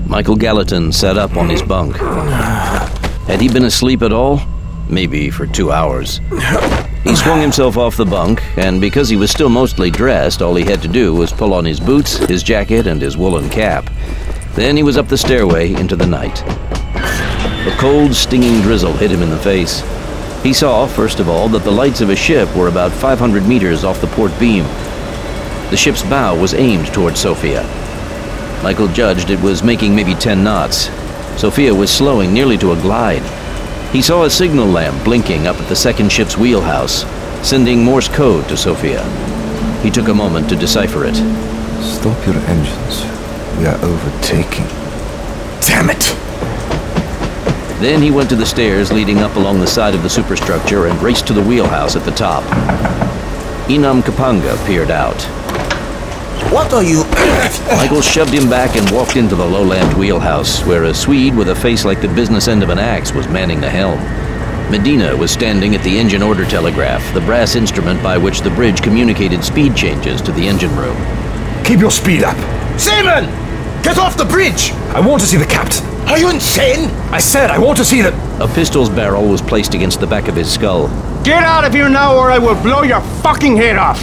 Michael Gallatin sat up on his bunk. Had he been asleep at all? Maybe for 2 hours. He swung himself off the bunk, and because he was still mostly dressed, all he had to do was pull on his boots, his jacket, and his woolen cap. Then he was up the stairway into the night. A cold, stinging drizzle hit him in the face. He saw, first of all, that the lights of a ship were about 500 meters off the port beam. The ship's bow was aimed towards Sofia. Michael judged it was making maybe 10 knots. Sofia was slowing nearly to a glide. He saw a signal lamp blinking up at the second ship's wheelhouse, sending Morse code to Sofia. He took a moment to decipher it. Stop your engines. We are overtaking. Damn it! Then he went to the stairs leading up along the side of the superstructure and raced to the wheelhouse at the top. Inam Kapanga peered out. What are you... Michael shoved him back and walked into the low-lamped wheelhouse, where a Swede with a face like the business end of an axe was manning the helm. Medina was standing at the engine order telegraph, the brass instrument by which the bridge communicated speed changes to the engine room. Keep your speed up. Seaman! Get off the bridge! I want to see the captain. Are you insane? I said I want to see the... A pistol's barrel was placed against the back of his skull. Get out of here now or I will blow your fucking head off!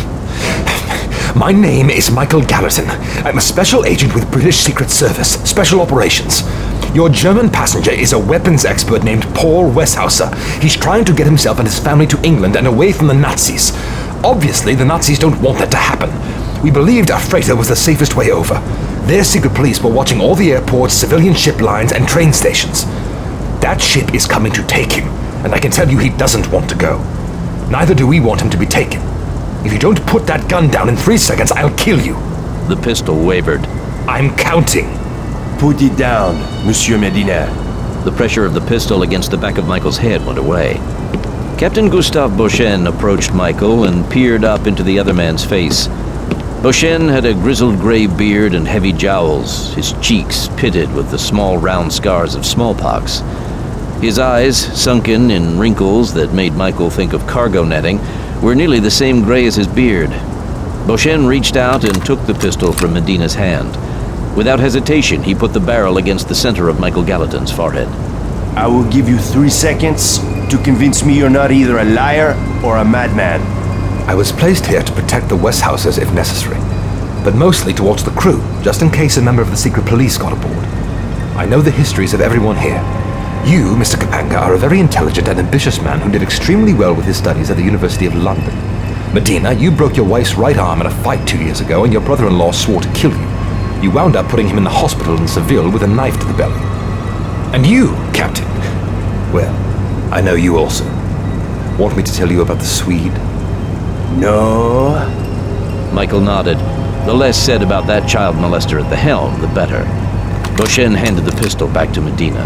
My name is Michael Gallatin. I'm a special agent with British Secret Service, Special Operations. Your German passenger is a weapons expert named Paul Westhauser. He's trying to get himself and his family to England and away from the Nazis. Obviously, the Nazis don't want that to happen. We believed a freighter was the safest way over. Their secret police were watching all the airports, civilian ship lines, and train stations. That ship is coming to take him, and I can tell you he doesn't want to go. Neither do we want him to be taken. If you don't put that gun down in 3 seconds, I'll kill you. The pistol wavered. I'm counting. Put it down, Monsieur Medina. The pressure of the pistol against the back of Michael's head went away. Captain Gustave Beauchesne approached Michael and peered up into the other man's face. Beauchesne had a grizzled gray beard and heavy jowls, his cheeks pitted with the small round scars of smallpox. His eyes, sunken in wrinkles that made Michael think of cargo netting, were nearly the same gray as his beard. Beauchesne reached out and took the pistol from Medina's hand. Without hesitation, he put the barrel against the center of Michael Gallatin's forehead. I will give you 3 seconds to convince me you're not either a liar or a madman. I was placed here to protect the Westhausers if necessary, but mostly to watch the crew, just in case a member of the secret police got aboard. I know the histories of everyone here. You, Mr. Kapanga, are a very intelligent and ambitious man who did extremely well with his studies at the University of London. Medina, you broke your wife's right arm in a fight 2 years ago, and your brother-in-law swore to kill you. You wound up putting him in the hospital in Seville with a knife to the belly. And you, Captain, well, I know you also. Want me to tell you about the Swede? No. Michael nodded. The less said about that child molester at the helm, the better. Beauchesne handed the pistol back to Medina.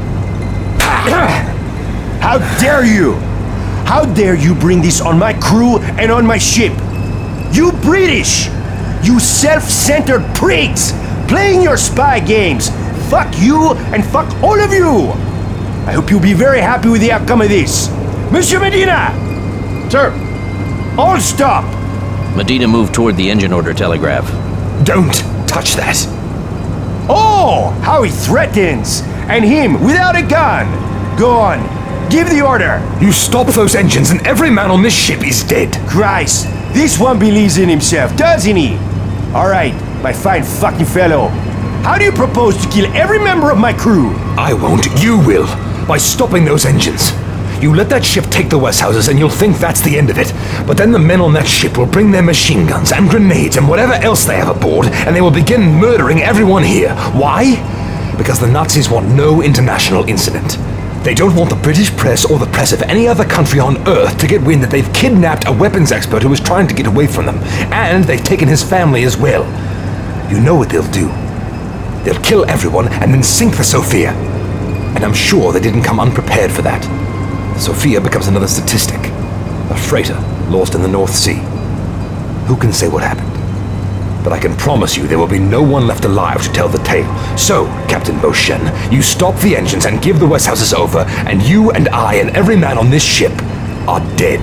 How dare you! How dare you bring this on my crew and on my ship? You British! You self-centered pricks! Playing your spy games! Fuck you and fuck all of you! I hope you'll be very happy with the outcome of this. Monsieur Medina! Sir, all stop! Medina moved toward the engine order telegraph. Don't touch that! Oh, how he threatens! And him without a gun! Go on, give the order! You stop those engines and every man on this ship is dead! Christ, this one believes in himself, doesn't he? Alright, my fine fucking fellow. How do you propose to kill every member of my crew? I won't, you will, by stopping those engines. You let that ship take the Westhausers and you'll think that's the end of it. But then the men on that ship will bring their machine guns and grenades and whatever else they have aboard, and they will begin murdering everyone here. Why? Because the Nazis want no international incident. They don't want the British press or the press of any other country on Earth to get wind that they've kidnapped a weapons expert who was trying to get away from them. And they've taken his family as well. You know what they'll do. They'll kill everyone and then sink the Sofia. And I'm sure they didn't come unprepared for that. The Sofia becomes another statistic. A freighter lost in the North Sea. Who can say what happened? But I can promise you there will be no one left alive to tell the tale. So, Captain Beauchesne, you stop the engines and give the Westhausers over, and you and I and every man on this ship are dead.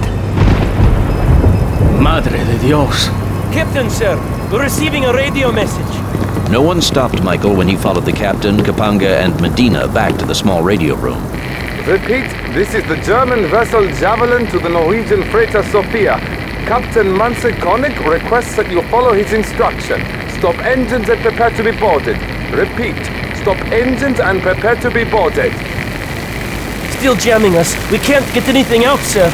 Madre de Dios. Captain, sir, we're receiving a radio message. No one stopped Michael when he followed the captain, Kapanga, and Medina back to the small radio room. Repeat, this is the German vessel Javelin to the Norwegian freighter Sophia. Captain Manse Koenig requests that you follow his instruction. Stop engines and prepare to be boarded. Repeat, stop engines and prepare to be boarded. Still jamming us. We can't get anything out, sir.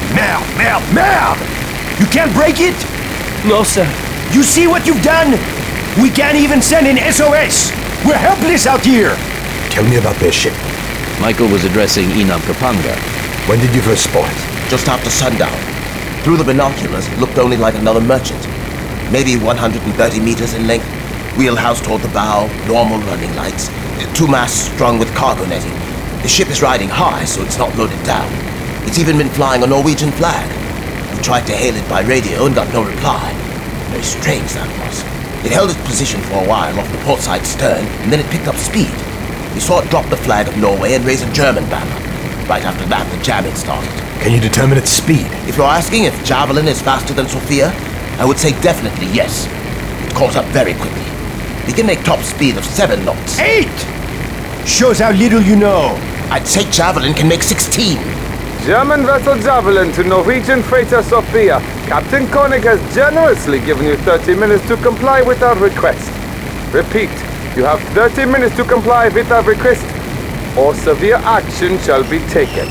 Merde! You can't break it? No, sir. You see what you've done? We can't even send an SOS. We're helpless out here. Tell me about their ship. Michael was addressing Inam Kapanga. When did you first spot it? Just after sundown. Through the binoculars, it looked only like another merchant. Maybe 130 meters in length. Wheelhouse toward the bow, normal running lights. 2 masts strung with cargo netting. The ship is riding high, so it's not loaded down. It's even been flying a Norwegian flag. We tried to hail it by radio and got no reply. Very strange that was. It held its position for a while off the port side stern, and then it picked up speed. We saw it drop the flag of Norway and raise a German banner. Right after that, the jamming started. Can you determine its speed? If you're asking if Javelin is faster than Sophia, I would say definitely yes. It caught up very quickly. We can make top speed of 7 knots. 8! Shows how little you know. I'd say Javelin can make 16. German vessel Javelin to Norwegian freighter Sophia. Captain Koenig has generously given you 30 minutes to comply with our request. Repeat, you have 30 minutes to comply with our request, or severe action shall be taken.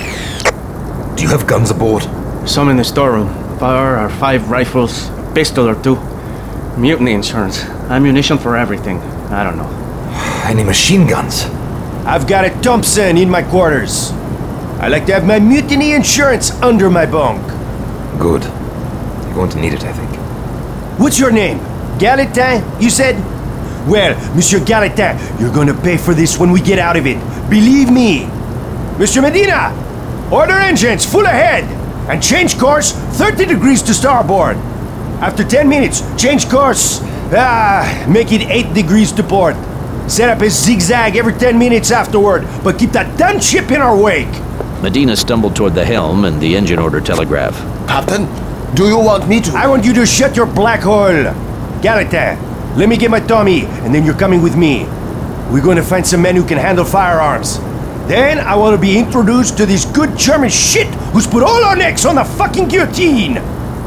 Do you have guns aboard? Some in the storeroom. 4 or 5 rifles, pistol or 2. Mutiny insurance. Ammunition for everything. I don't know. Any machine guns? I've got a Thompson in my quarters. I like to have my mutiny insurance under my bunk. Good. You're going to need it, I think. What's your name? Gallatin, you said? Well, Monsieur Gallatin, you're gonna pay for this when we get out of it. Believe me. Mr. Medina, order engines full ahead and change course 30 degrees to starboard. After 10 minutes, change course. Make it 8 degrees to port. Set up a zigzag every 10 minutes afterward, but keep that damn ship in our wake. Medina stumbled toward the helm and the engine order telegraph. Captain, do you want me to? I want you to shut your black hole. Gallatin, let me get my Tommy, and then you're coming with me. We're going to find some men who can handle firearms. Then I want to be introduced to this good German shit who's put all our necks on the fucking guillotine.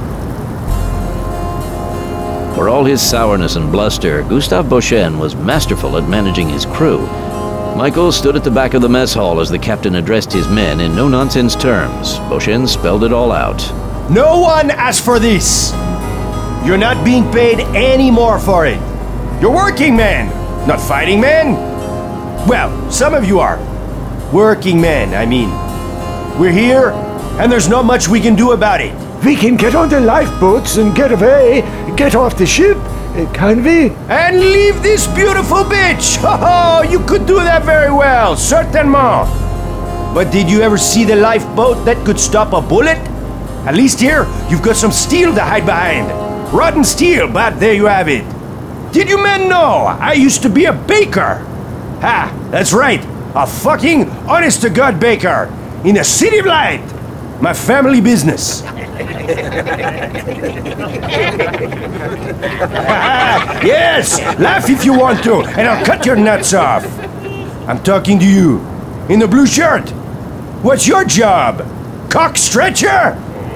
For all his sourness and bluster, Gustave Beauchesne was masterful at managing his crew. Michael stood at the back of the mess hall as the captain addressed his men in no-nonsense terms. Beauchesne spelled it all out. No one asked for this. You're not being paid any more for it. You're working men, not fighting men. Well, some of you are. Working men, I mean. We're here, and there's not much we can do about it. We can get on the lifeboats and get away, get off the ship, can we? And leave this beautiful bitch! Oh, you could do that very well, certainement. But did you ever see the lifeboat that could stop a bullet? At least here, you've got some steel to hide behind. Rotten steel, but there you have it. Did you men know I used to be a baker? Ha, that's right, a fucking honest-to-God baker in the City of Light. My family business. Yes, laugh if you want to, and I'll cut your nuts off. I'm talking to you, in the blue shirt. What's your job? Cock stretcher?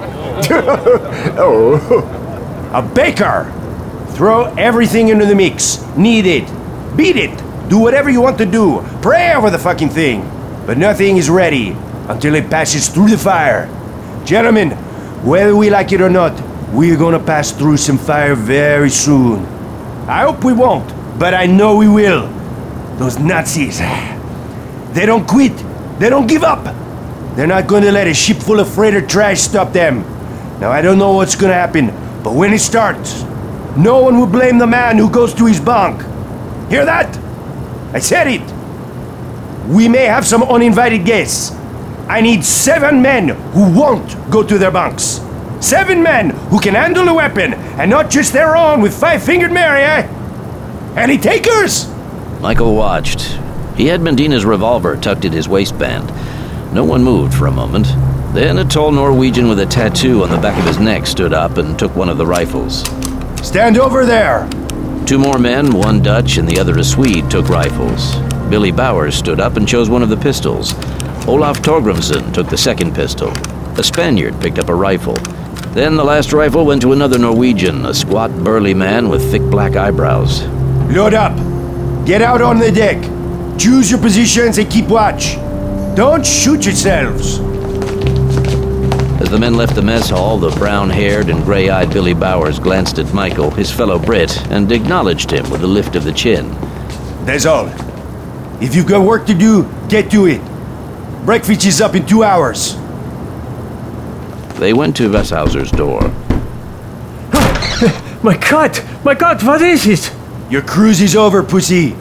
A baker. Throw everything into the mix. Knead it. Beat it. Do whatever you want to do. Pray over the fucking thing. But nothing is ready until it passes through the fire. Gentlemen, whether we like it or not, we're gonna pass through some fire very soon. I hope we won't, but I know we will. Those Nazis, they don't quit. They don't give up. They're not gonna let a ship full of freighter trash stop them. Now, I don't know what's gonna happen, but when it starts, no one will blame the man who goes to his bunk. Hear that? I said it. We may have some uninvited guests. I need 7 men who won't go to their bunks. 7 men who can handle a weapon and not just their own with 5-fingered Mary, eh? Any takers? Michael watched. He had Medina's revolver tucked in his waistband. No one moved for a moment. Then a tall Norwegian with a tattoo on the back of his neck stood up and took one of the rifles. Stand over there. Two more men, one Dutch and the other a Swede, took rifles. Billy Bowers stood up and chose one of the pistols. Olaf Torgrimsson took the second pistol. A Spaniard picked up a rifle. Then the last rifle went to another Norwegian, a squat, burly man with thick black eyebrows. Load up. Get out on the deck. Choose your positions and keep watch. Don't shoot yourselves. As the men left the mess hall, the brown-haired and gray-eyed Billy Bowers glanced at Michael, his fellow Brit, and acknowledged him with a lift of the chin. That's all. If you've got work to do, get to it. Breakfast is up in 2 hours. They went to Wesshauser's door. My God, what is it? Your cruise is over, pussy.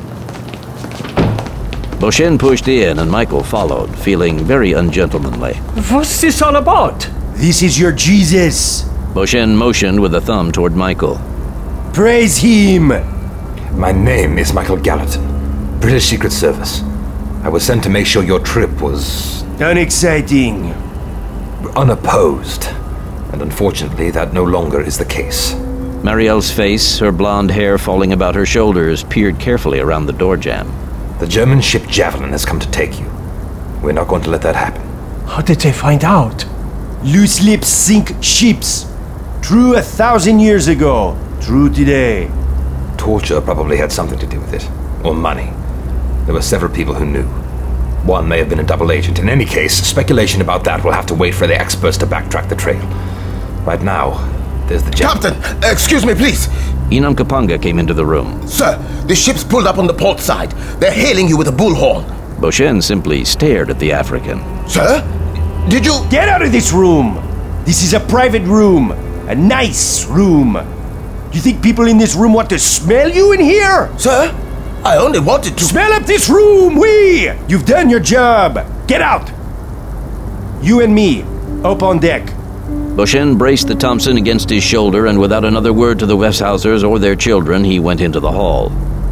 Beauchesne pushed in and Michael followed, feeling very ungentlemanly. What's this all about? This is your Jesus. Beauchesne motioned with a thumb toward Michael. Praise him. My name is Michael Gallatin, British Secret Service. I was sent to make sure your trip was Unexciting. unopposed. And unfortunately, that no longer is the case. Marielle's face, her blonde hair falling about her shoulders, peered carefully around the door jamb. The German ship Javelin has come to take you. We're not going to let that happen. How did they find out? Loose lips sink ships. True 1,000 years ago. True today. Torture probably had something to do with it. Or money. There were several people who knew. One may have been a double agent. In any case, speculation about that will have to wait for the experts to backtrack the trail. Right now, there's the Captain, excuse me, please. Inam Kapanga came into the room. Sir, the ship's pulled up on the port side. They're hailing you with a bullhorn. Beauchesne simply stared at the African. Sir? Did you... Get out of this room! This is a private room. A nice room. You think people in this room want to smell you in here? Sir? I only wanted to... Smell up this room, we! You've done your job. Get out! You and me, up on deck. Beauchesne braced the Thompson against his shoulder, and without another word to the Westhausers or their children, he went into the hall.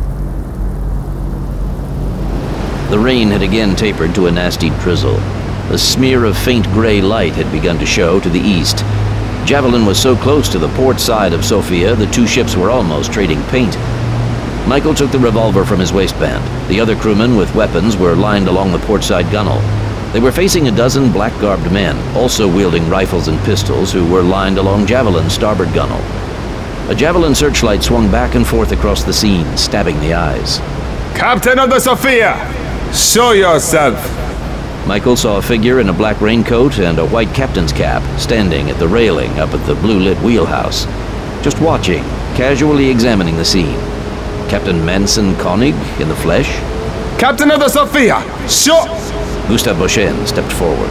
The rain had again tapered to a nasty drizzle. A smear of faint gray light had begun to show to the east. Javelin was so close to the port side of Sofia, the two ships were almost trading paint. Michael took the revolver from his waistband. The other crewmen with weapons were lined along the portside gunwale. They were facing a dozen black-garbed men, also wielding rifles and pistols, who were lined along Javelin's starboard gunwale. A Javelin searchlight swung back and forth across the scene, stabbing the eyes. Captain of the Sophia, show yourself. Michael saw a figure in a black raincoat and a white captain's cap standing at the railing up at the blue-lit wheelhouse, just watching, casually examining the scene. Captain Manson Koenig in the flesh? Captain of the Sophia, show... Gustav Beauchesne stepped forward.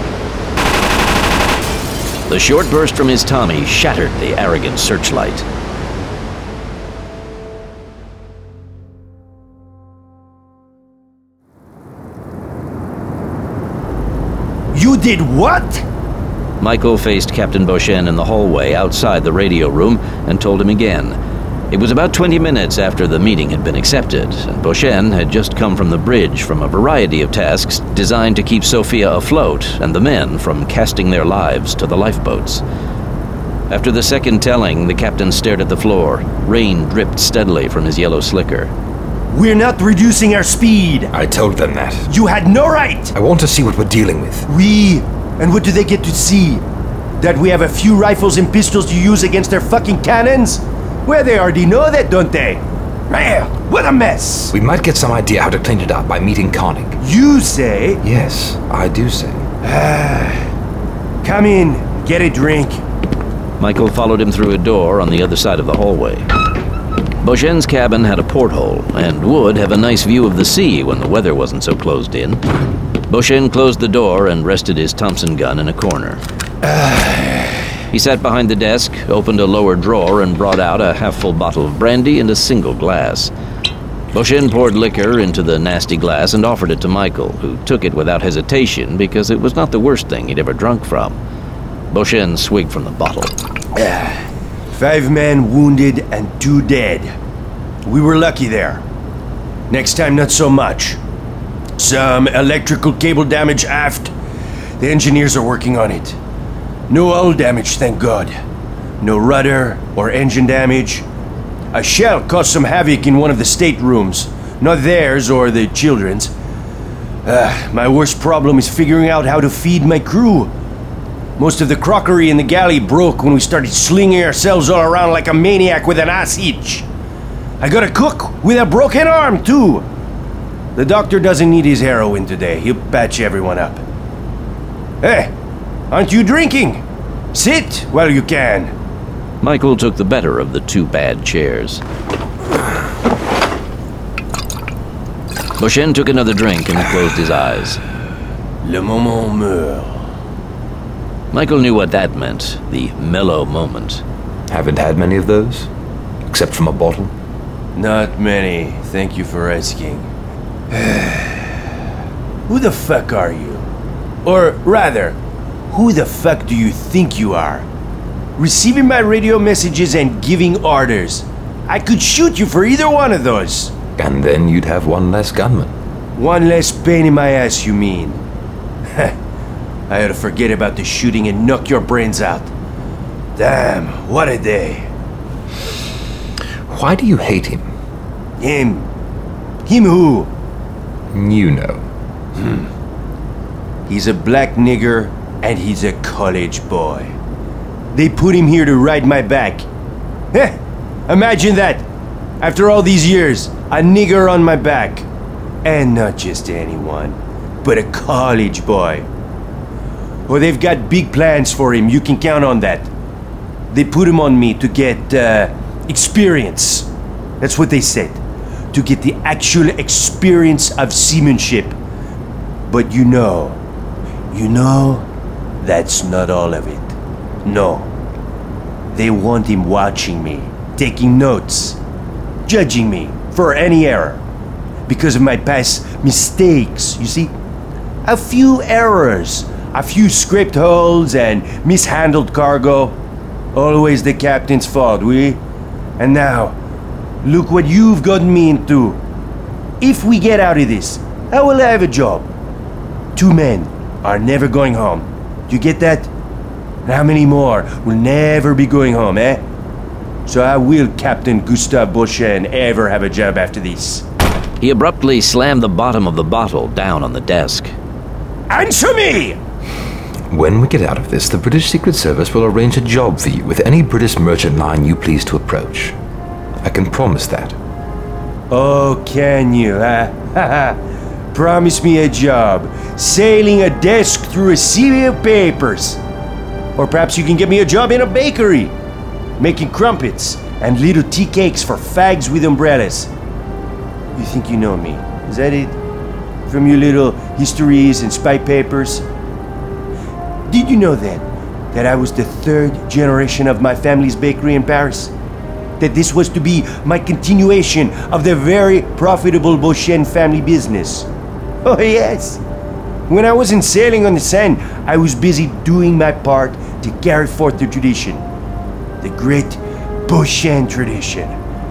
The short burst from his Tommy shattered the arrogant searchlight. You did what? Michael faced Captain Beauchesne in the hallway outside the radio room and told him again. It was about 20 minutes after the meeting had been accepted, and Beauchesne had just come from the bridge from a variety of tasks designed to keep Sofia afloat and the men from casting their lives to the lifeboats. After the second telling, the captain stared at the floor. Rain dripped steadily from his yellow slicker. We're not reducing our speed. I told them that. You had no right. I want to see what we're dealing with. And what do they get to see? That we have a few rifles and pistols to use against their fucking cannons? Well, they already know that, don't they? Man, what a mess! We might get some idea how to clean it up by meeting Koenig. You say? Yes, I do say. Come in, get a drink. Michael followed him through a door on the other side of the hallway. Beauchesne's cabin had a porthole, and would have a nice view of the sea when the weather wasn't so closed in. Beauchesne closed the door and rested his Thompson gun in a corner. He sat behind the desk, opened a lower drawer, and brought out a half-full bottle of brandy and a single glass. Beauchesne poured liquor into the nasty glass and offered it to Michael, who took it without hesitation because it was not the worst thing he'd ever drunk from. Beauchesne swigged from the bottle. 5 men wounded and 2 dead. We were lucky there. Next time, not so much. Some electrical cable damage aft. The engineers are working on it. No hull damage, thank God. No rudder or engine damage. A shell caused some havoc in one of the staterooms. Not theirs or the children's. My worst problem is figuring out how to feed my crew. Most of the crockery in the galley broke when we started slinging ourselves all around like a maniac with an ass hitch. I gotta cook with a broken arm, too. The doctor doesn't need his heroin today. He'll patch everyone up. Hey, aren't you drinking? Sit while you can. Michael took the better of the two bad chairs. Beauchesne took another drink and closed his eyes. Le moment meurt. Michael knew what that meant, the mellow moment. Haven't had many of those, except from a bottle. Not many, thank you for asking. Who the fuck are you? Or rather, who the fuck do you think you are? Receiving my radio messages and giving orders. I could shoot you for either one of those. And then you'd have one less gunman. One less pain in my ass, you mean? I ought to forget about the shooting and knock your brains out. Damn, what a day. Why do you hate him? Him? Him who? You know. He's a black nigger and he's a college boy. They put him here to ride my back. Heh, imagine that. After all these years, a nigger on my back. And not just anyone, but a college boy. Oh, they've got big plans for him, you can count on that. They put him on me to get experience. That's what they said. To get the actual experience of seamanship. But you know, that's not all of it. No. They want him watching me, taking notes, judging me for any error. Because of my past mistakes, you see? A few errors, a few script holes and mishandled cargo. Always the captain's fault, oui? And now, look what you've gotten me into. If we get out of this, I will have a job. 2 men are never going home. You get that? And how many more will never be going home, eh? So how will Captain Gustave Beauchesne ever have a job after this? He abruptly slammed the bottom of the bottle down on the desk. Answer me! When we get out of this, the British Secret Service will arrange a job for you with any British merchant line you please to approach. I can promise that. Oh, can you, huh? Promise me a job, sailing a desk through a sea of papers. Or perhaps you can get me a job in a bakery, making crumpets and little tea cakes for fags with umbrellas. You think you know me, is that it? From your little histories and spy papers? Did you know then that I was the 3rd generation of my family's bakery in Paris? That this was to be my continuation of the very profitable Beauchesne family business? Oh yes! When I wasn't sailing on the Seine, I was busy doing my part to carry forth the tradition. The great Beauchesne tradition.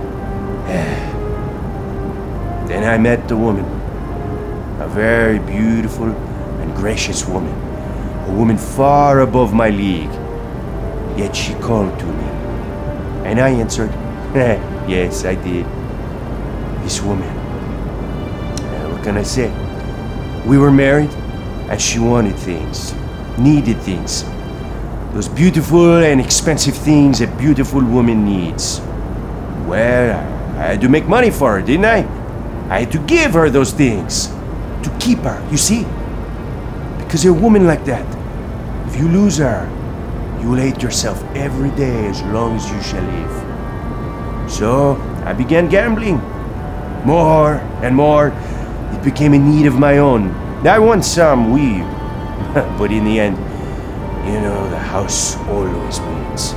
Then I met the woman. A very beautiful and gracious woman. A woman far above my league. Yet she called to me. And I answered, yes, I did. This woman. What can I say? We were married, and she wanted things, needed things. Those beautiful and expensive things a beautiful woman needs. Well, I had to make money for her, didn't I? I had to give her those things. To keep her, you see? Because a woman like that, if you lose her, you will hate yourself every day as long as you shall live. So, I began gambling. More and more. It became a need of my own. I won some, oui. But in the end, you know, the house always wins.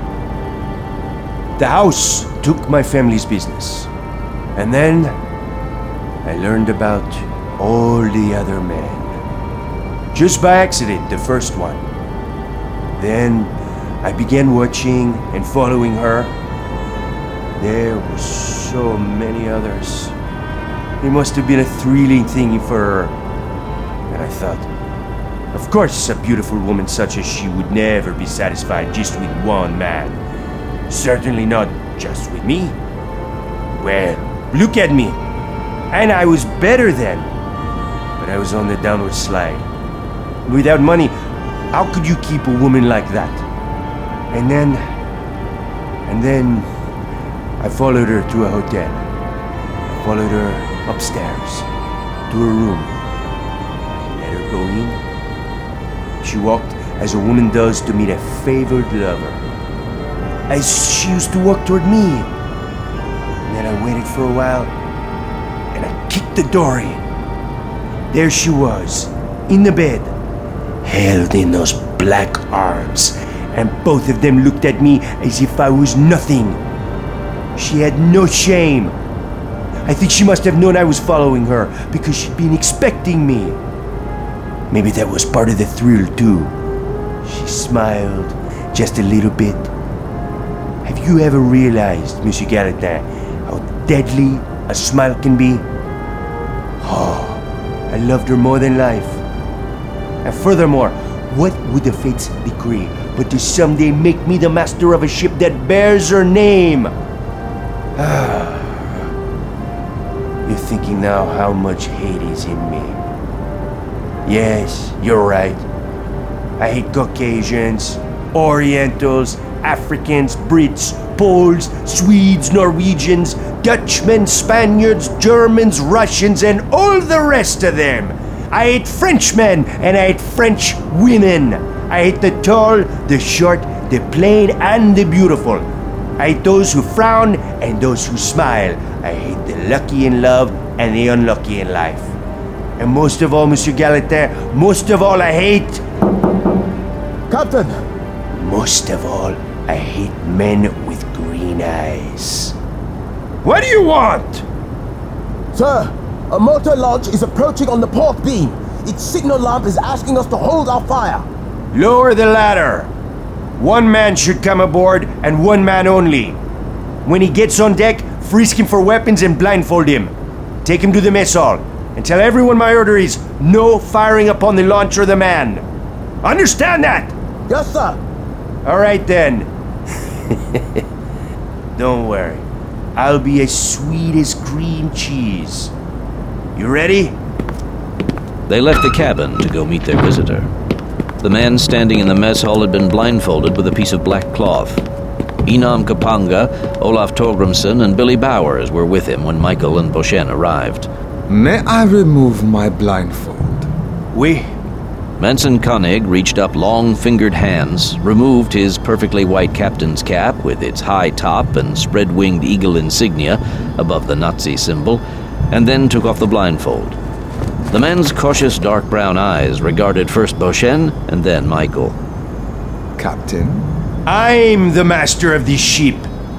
The house took my family's business. And then, I learned about all the other men. Just by accident, the first one. Then, I began watching and following her. There were so many others. It must have been a thrilling thing for her. And I thought, of course, a beautiful woman such as she would never be satisfied just with one man. Certainly not just with me. Well, look at me. And I was better then. But I was on the downward slide. Without money, how could you keep a woman like that? And then I followed her to a hotel. I followed her upstairs to her room. I let her go in. She walked as a woman does to meet a favored lover. As she used to walk toward me. And then I waited for a while, and I kicked the door in. There she was, in the bed, held in those black arms, and both of them looked at me as if I was nothing. She had no shame. I think she must have known I was following her, because she'd been expecting me. Maybe that was part of the thrill, too. She smiled just a little bit. Have you ever realized, Monsieur Gallatin, how deadly a smile can be? Oh, I loved her more than life. And furthermore, what would the fates decree but to someday make me the master of a ship that bears her name? You're thinking now how much hate is in me. Yes, you're right. I hate Caucasians, Orientals, Africans, Brits, Poles, Swedes, Norwegians, Dutchmen, Spaniards, Germans, Russians, and all the rest of them. I hate Frenchmen, and I hate French women. I hate the tall, the short, the plain, and the beautiful. I hate those who frown and those who smile. I hate the lucky in love and the unlucky in life. And most of all, Monsieur Gallatin, most of all I hate... Captain! Most of all, I hate men with green eyes. What do you want? Sir, a motor launch is approaching on the port beam. Its signal lamp is asking us to hold our fire. Lower the ladder. One man should come aboard, and one man only. When he gets on deck, frisk him for weapons and blindfold him. Take him to the mess hall, and tell everyone my order is no firing upon the launch or the man. Understand that? Yes, sir. All right then. Don't worry. I'll be as sweet as cream cheese. You ready? They left the cabin to go meet their visitor. The man standing in the mess hall had been blindfolded with a piece of black cloth. Enam Kapanga, Olaf Torgrimsson, and Billy Bowers were with him when Michael and Beauchesne arrived. May I remove my blindfold? Oui. Manson Koenig reached up long-fingered hands, removed his perfectly white captain's cap with its high top and spread-winged eagle insignia above the Nazi symbol, and then took off the blindfold. The man's cautious dark brown eyes regarded first Beauchesne and then Michael. Captain? I'm the master of this ship.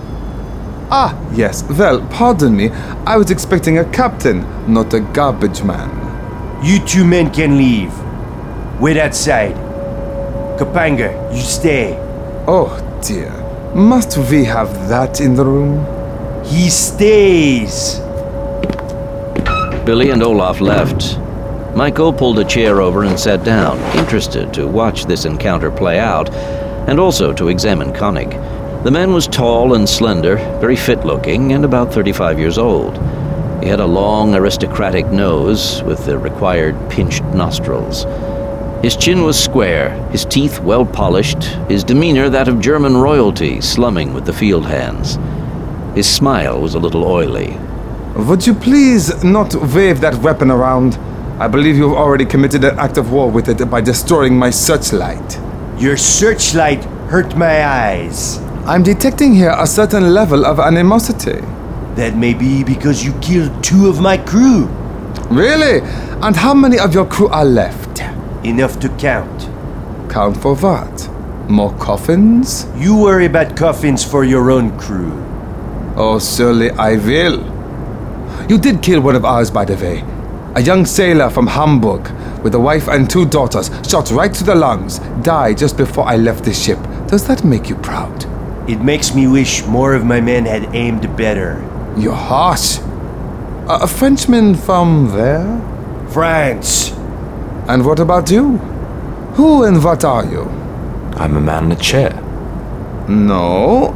Ah, yes. Well, pardon me. I was expecting a captain, not a garbage man. You two men can leave. Wait outside. Kapanga, you stay. Oh, dear. Must we have that in the room? He stays. Billy and Olaf left. Michael pulled a chair over and sat down, interested to watch this encounter play out, and also to examine Koenig. The man was tall and slender, very fit-looking, and about 35 years old. He had a long, aristocratic nose with the required pinched nostrils. His chin was square, his teeth well-polished, his demeanor that of German royalty slumming with the field hands. His smile was a little oily. Would you please not wave that weapon around? I believe you've already committed an act of war with it by destroying my searchlight. Your searchlight hurt my eyes. I'm detecting here a certain level of animosity. That may be because you killed 2 of my crew. Really? And how many of your crew are left? Enough to count. Count for what? More coffins? You worry about coffins for your own crew. Oh, surely I will. You did kill one of ours, by the way. A young sailor from Hamburg, with a wife and 2 daughters, shot right to the lungs, died just before I left the ship. Does that make you proud? It makes me wish more of my men had aimed better. You're harsh. A Frenchman from there? France. And what about you? Who and what are you? I'm a man in a chair. No,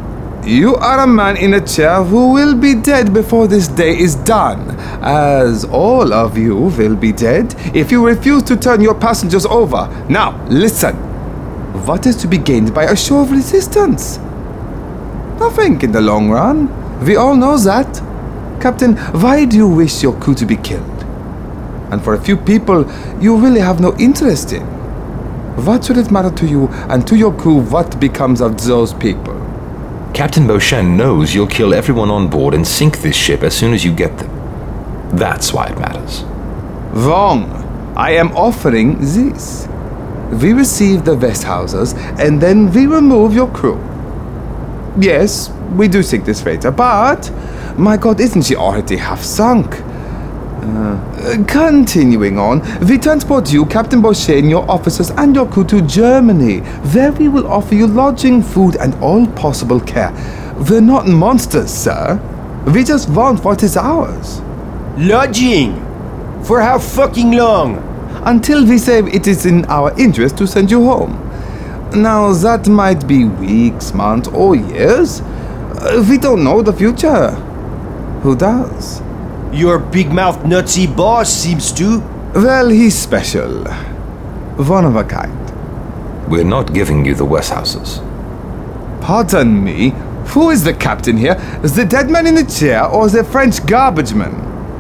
You are a man in a chair who will be dead before this day is done, as all of you will be dead if you refuse to turn your passengers over. Now, listen. What is to be gained by a show of resistance? Nothing in the long run. We all know that. Captain, why do you wish your crew to be killed? And for a few people you really have no interest in. What should it matter to you and to your crew what becomes of those people? Captain Beauchesne knows you'll kill everyone on board and sink this ship as soon as you get them. That's why it matters. Wrong. I am offering this. We receive the Westhauses and then we remove your crew. Yes, we do sink this freighter, but my God, isn't she already half sunk? Continuing on, we transport you, Captain Beauchesne, your officers and your crew to Germany, where we will offer you lodging, food and all possible care. We're not monsters, sir. We just want what is ours. Lodging? For how fucking long? Until we say it is in our interest to send you home. Now, that might be weeks, months, or years. We don't know the future. Who does? Your big-mouthed nutsy boss seems to. Well, he's special. One of a kind. We're not giving you the Westhauses. Pardon me, who is the captain here? Is the dead man in the chair or the French garbage man?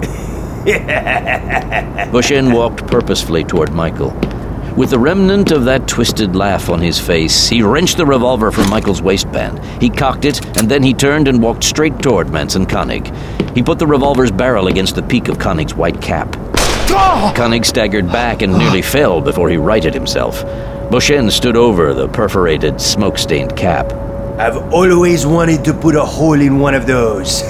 Beauchesne walked purposefully toward Michael. With the remnant of that twisted laugh on his face, he wrenched the revolver from Michael's waistband. He cocked it, and then he turned and walked straight toward Manson Koenig. He put the revolver's barrel against the peak of Koenig's white cap. Koenig staggered back and nearly fell before he righted himself. Beauchesne stood over the perforated, smoke-stained cap. I've always wanted to put a hole in one of those.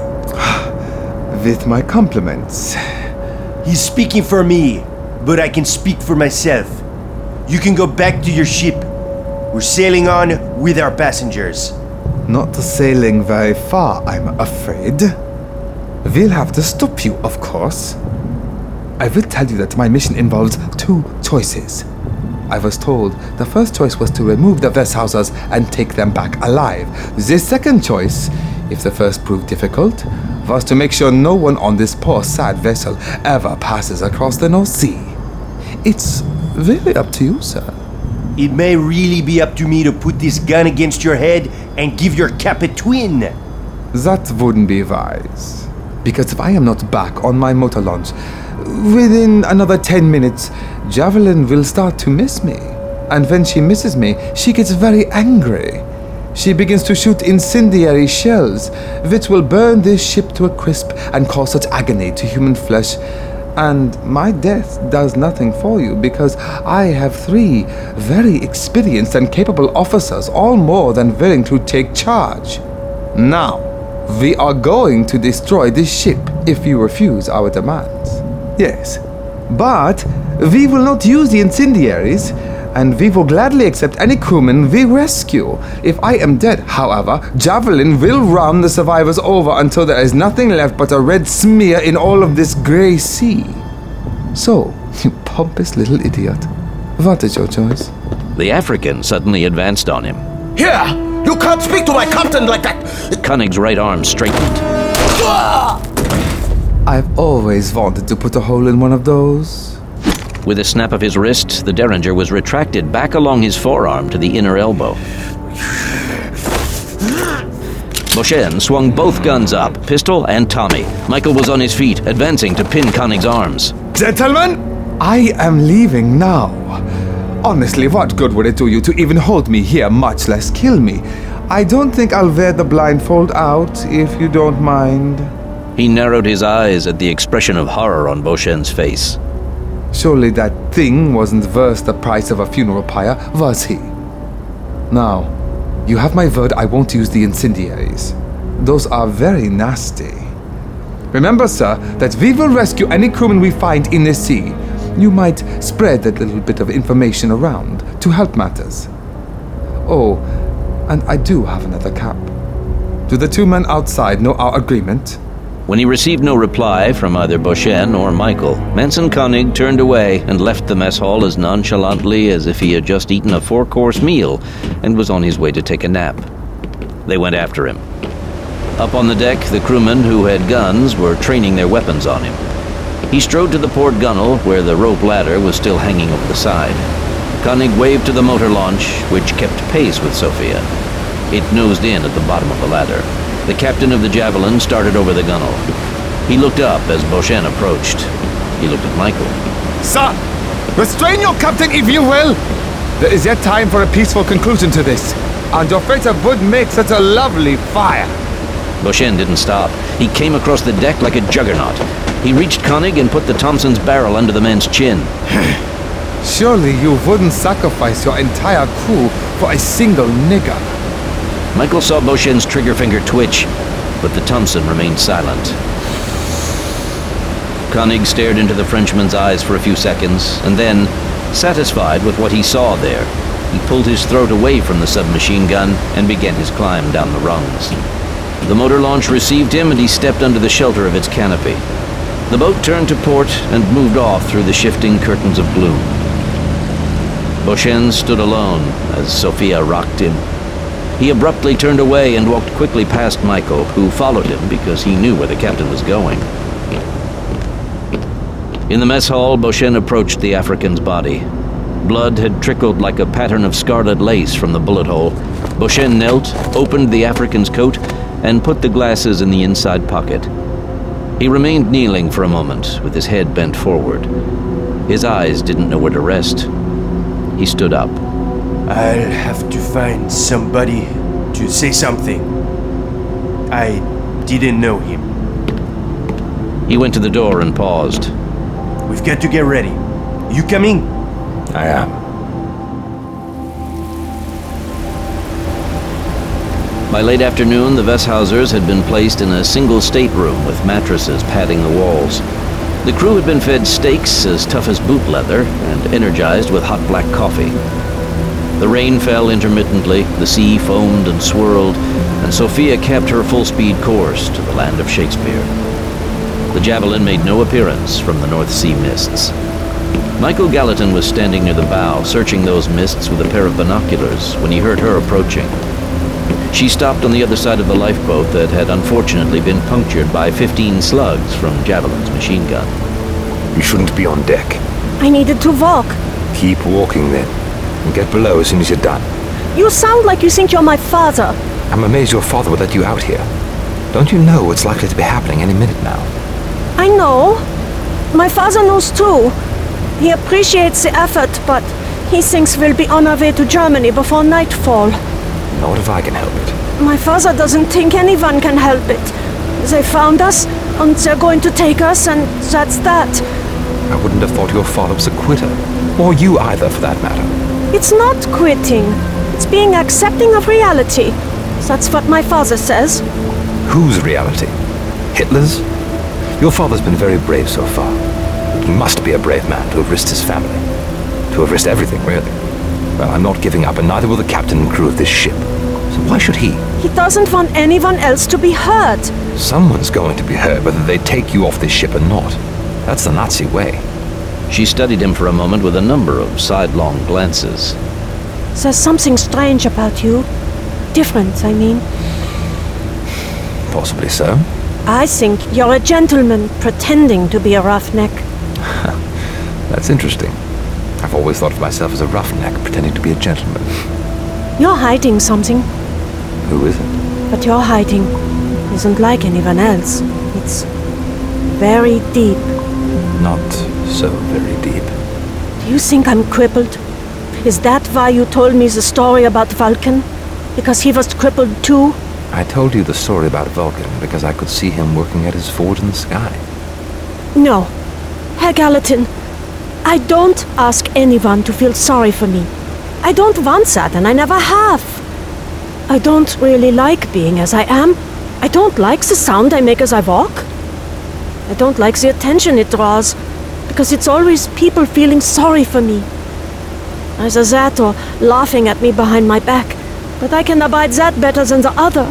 With my compliments. He's speaking for me, but I can speak for myself. You can go back to your ship. We're sailing on with our passengers. Not sailing very far, I'm afraid. We'll have to stop you, of course. I will tell you that my mission involves two choices. I was told the first choice was to remove the Westhauses and take them back alive. The second choice, if the first proved difficult, was to make sure no one on this poor sad vessel ever passes across the North Sea. It's really up to you, sir. It may really be up to me to put this gun against your head and give your cap a twin. That wouldn't be wise. Because if I am not back on my motor launch, within another 10 minutes, Javelin will start to miss me. And when she misses me, she gets very angry. She begins to shoot incendiary shells, which will burn this ship to a crisp and cause such agony to human flesh. And my death does nothing for you because I have 3 very experienced and capable officers, all more than willing to take charge. Now, we are going to destroy this ship if you refuse our demands. Yes, but we will not use the incendiaries, and we will gladly accept any crewman we rescue. If I am dead, however, Javelin will run the survivors over until there is nothing left but a red smear in all of this grey sea. So, you pompous little idiot, what is your choice? The African suddenly advanced on him. Here! You can't speak to my captain like that! Koenig's right arm straightened. I've always wanted to put a hole in one of those. With a snap of his wrist, the Derringer was retracted back along his forearm to the inner elbow. Beauchesne swung both guns up, pistol and Tommy. Michael was on his feet, advancing to pin Koenig's arms. Gentlemen, I am leaving now. Honestly, what good would it do you to even hold me here, much less kill me? I don't think I'll wear the blindfold out, if you don't mind. He narrowed his eyes at the expression of horror on Beauchesne's face. Surely that thing wasn't worth the price of a funeral pyre, was he? Now, you have my word I won't use the incendiaries. Those are very nasty. Remember, sir, that we will rescue any crewman we find in the sea. You might spread that little bit of information around to help matters. Oh, and I do have another cap. Do the 2 men outside know our agreement? When he received no reply from either Beauchesne or Michael, Manson Koenig turned away and left the mess hall as nonchalantly as if he had just eaten a 4-course meal and was on his way to take a nap. They went after him. Up on the deck, the crewmen who had guns were training their weapons on him. He strode to the port gunwale, where the rope ladder was still hanging over the side. Koenig waved to the motor launch, which kept pace with Sophia. It nosed in at the bottom of the ladder. The captain of the Javelin started over the gunwale. He looked up as Beauchesne approached. He looked at Michael. Sir, restrain your captain if you will. There is yet time for a peaceful conclusion to this, and your freighter would make such a lovely fire. Beauchesne didn't stop. He came across the deck like a juggernaut. He reached Koenig and put the Thompson's barrel under the man's chin. Surely you wouldn't sacrifice your entire crew for a single nigger. Michael saw Beauchesne's trigger finger twitch, but the Thompson remained silent. Koenig stared into the Frenchman's eyes for a few seconds, and then, satisfied with what he saw there, he pulled his throat away from the submachine gun and began his climb down the rungs. The motor launch received him, and he stepped under the shelter of its canopy. The boat turned to port and moved off through the shifting curtains of gloom. Beauchesne stood alone as Sophia rocked him. He abruptly turned away and walked quickly past Michael, who followed him because he knew where the captain was going. In the mess hall, Beauchesne approached the African's body. Blood had trickled like a pattern of scarlet lace from the bullet hole. Beauchesne knelt, opened the African's coat, and put the glasses in the inside pocket. He remained kneeling for a moment, with his head bent forward. His eyes didn't know where to rest. He stood up. I'll have to find somebody to say something. I didn't know him. He went to the door and paused. We've got to get ready. You coming? I am. By late afternoon, the Westhausers had been placed in a single stateroom with mattresses padding the walls. The crew had been fed steaks as tough as boot leather and energized with hot black coffee. The rain fell intermittently, the sea foamed and swirled, and Sophia kept her full-speed course to the land of Shakespeare. The Javelin made no appearance from the North Sea mists. Michael Gallatin was standing near the bow, searching those mists with a pair of binoculars when he heard her approaching. She stopped on the other side of the lifeboat that had unfortunately been punctured by 15 slugs from Javelin's machine gun. You shouldn't be on deck. I needed to walk. Keep walking then, and get below as soon as you're done. You sound like you think you're my father. I'm amazed your father would let you out here. Don't you know what's likely to be happening any minute now? I know. My father knows too. He appreciates the effort, but he thinks we'll be on our way to Germany before nightfall. Not if I can help it. My father doesn't think anyone can help it. They found us, and they're going to take us, and that's that. I wouldn't have thought your father was a quitter. Or you either, for that matter. It's not quitting. It's being accepting of reality. That's what my father says. Whose reality? Hitler's? Your father's been very brave so far. He must be a brave man to have risked his family. To have risked everything, really. Well, I'm not giving up, and neither will the captain and crew of this ship. So why should he? He doesn't want anyone else to be hurt. Someone's going to be hurt, whether they take you off this ship or not. That's the Nazi way. She studied him for a moment with a number of sidelong glances. There's something strange about you. Different, I mean. Possibly so. I think you're a gentleman pretending to be a roughneck. That's interesting. I've always thought of myself as a roughneck pretending to be a gentleman. You're hiding something. Who is it? But your hiding isn't like anyone else. It's very deep. Not so very deep. Do you think I'm crippled? Is that why you told me the story about Vulcan? Because he was crippled too? I told you the story about Vulcan because I could see him working at his forge in the sky. No. Herr Gallatin, I don't ask anyone to feel sorry for me. I don't want that, and I never have. I don't really like being as I am. I don't like the sound I make as I walk. I don't like the attention it draws, because it's always people feeling sorry for me. Either that or laughing at me behind my back, but I can abide that better than the other.